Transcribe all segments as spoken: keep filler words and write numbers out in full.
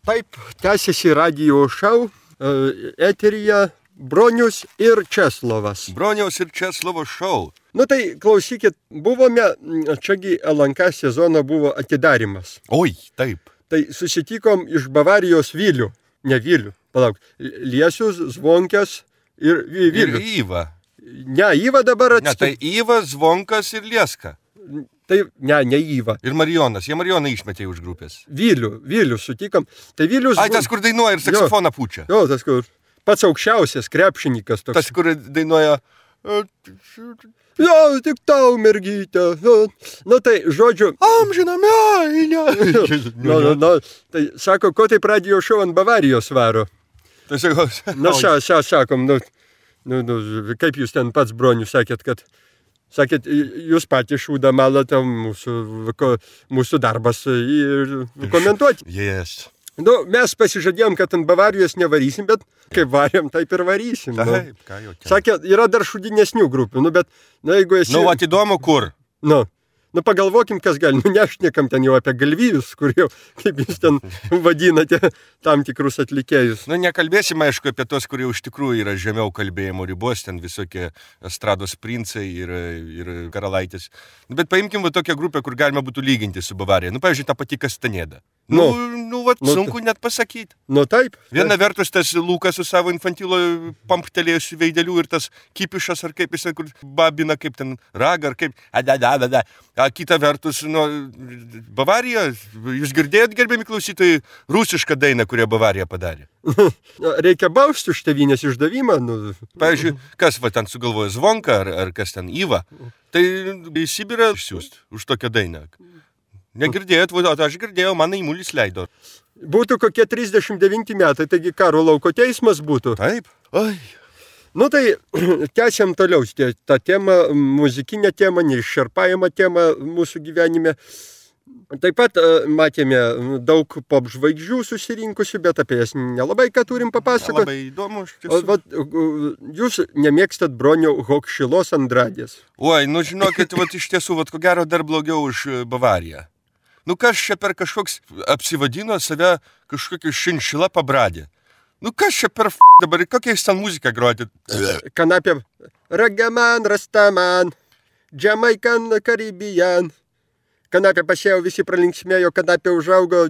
Taip, tęsiasi radijo šou, eteryje Bronius ir Česlovas. Broniaus ir Česlovo šou. Nu tai klausykit, buvome, čiagi L N K sezono buvo atidarimas. Oi, taip. Tai susitikom iš Bavarijos Vilių, ne Vilių, palauk, Liesius, Zvonkės ir Vilių. Ir Įva. Ne, Įva dabar Ne, atstovauja. tai Įva, Zvonkas ir Lieska. Tai, ne, ne Įva. Ir Marijonas. Jie Marijoną išmetė už grupės. Vilių, Vilių sutikom. Tai Vilius... Ai, tas, kur dainuoja ir saksofoną pučia. Jo, tas, kur pats aukščiausias krepšininkas toks. Tas, kur dainuoja... Jo, tik tau, mergytė. Nu tai, žodžiu... Amžina meilė. Nu, nu, nu, tai sako, ko taip radijo šou ant Bavarijos varo? Tai sakau... Na, šią, šią sakom, nu, nu, nu, kaip jūs ten pats Bronius sakėt, kad... Sakėt, jūs patys šūdą malote mūsų, ko, mūsų darbas ir komentuoti. Yes. Nu, mes pasižadėjom, kad ant Bavarijos nevarysim, bet kaip varėm, taip ir varysim. Taip, nu. ką jau čia. Sakė, yra dar šudinesnių grupių, nu, bet, nu, jeigu esi... Nu, vat įdomu, kur? Nu, nu, pagalvokim, kas gali, nu, nešnekam ten jau apie galvijus, kur jau, kaip jūs ten vadinate, tam tikrus atlikėjus. Nu, nekalbėsim, aišku, apie tos, kurie iš tikrųjų yra žemiau kalbėjimo ribos, ten visokie estrados princai ir, ir karalaitis. Bet paimkim va tokią grupę, kur galima būtų lyginti su Bavarija. Nu, pavyzdžiui, tą patį Kastanėdą. Nu, nu, nu vat, nu, sunku net pasakyti. Nu, taip. Viena vertus tas Lukas su savo infantilo pamptelėjusiu veideliu ir tas Kipišas, ar kaip jis, kur babina, kaip ten raga, ar kaip... A, da, da, da, da. A kita vertus, nu, Bavarija, jūs girdėjot, gerbiami klausytojai, rusišką dainą, kurią Bavarija padarė? Reikia bausti už tėvynės išdavimą. Nu. Pavyzdžiui, kas va ten sugalvoja Zvonka, ar, ar kas ten Įva, tai į Sibirą išsiųst už tokią dainą. Negirdėjot, o aš girdėjau, man įmulis leido. Būtų kokie trisdešimt devinti metai, taigi karo lauko teismas būtų. Taip. Oi. Nu tai tęsiam toliau tą temą, muzikinę temą, neiššarpajamą temą mūsų gyvenime. Taip pat matėme daug pop žvaigždžių susirinkusių, bet apie jas nelabai ką turim papasakoti. Labai įdomu, iš tiesų. O, vat, jūs nemėgstat Bronio Hokšilos Andradės. Oi, nu žinokit, vat, iš tiesų, vat, ko gero dar blogiau už Bavariją. Nu kas čia per kažkoks apsivadino save kažkokį šinšilą pabradė. Nu kas čia per f*** dabar, kokia jūs ten muziką groti? Kanapė Ragaman, Rastaman, Jamaican, Karibijan. Kanapė pasėjau, visi pralinksmėjo, kanapė užaugo,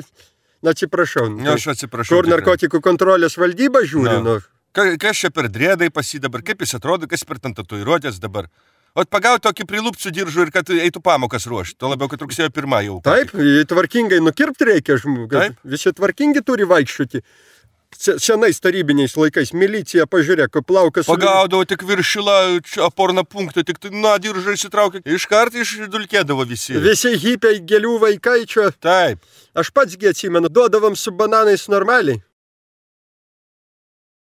na atsiprašau. Ne, aš atsiprašau. Kur narkotikų kontrolės valdyba žiūri, nu. Ka, kas čia per drėdai pasi dabar, kaip jis atrodo, kas per ten tatuiruotės dabar? O pagauti tokį prilupcų diržų ir kad eitų pamokas ruošti, tuo labiau, kad rugsėjo pirmą jau. Taip, tvarkingai nukirpti reikia žmogų. Visi tvarkingi turi vaikščioti. Senais tarybiniais laikais milicija, pažiūrėk, plaukas... Pagaudavo tik viršilą aporną punktą, tik na, diržą įsitraukė. Iškart išdulkėdavo visi. Visi hipiai, gėlių vaikai čia. Taip. Aš pats gi atsimenu, duodavom su bananais normaliai.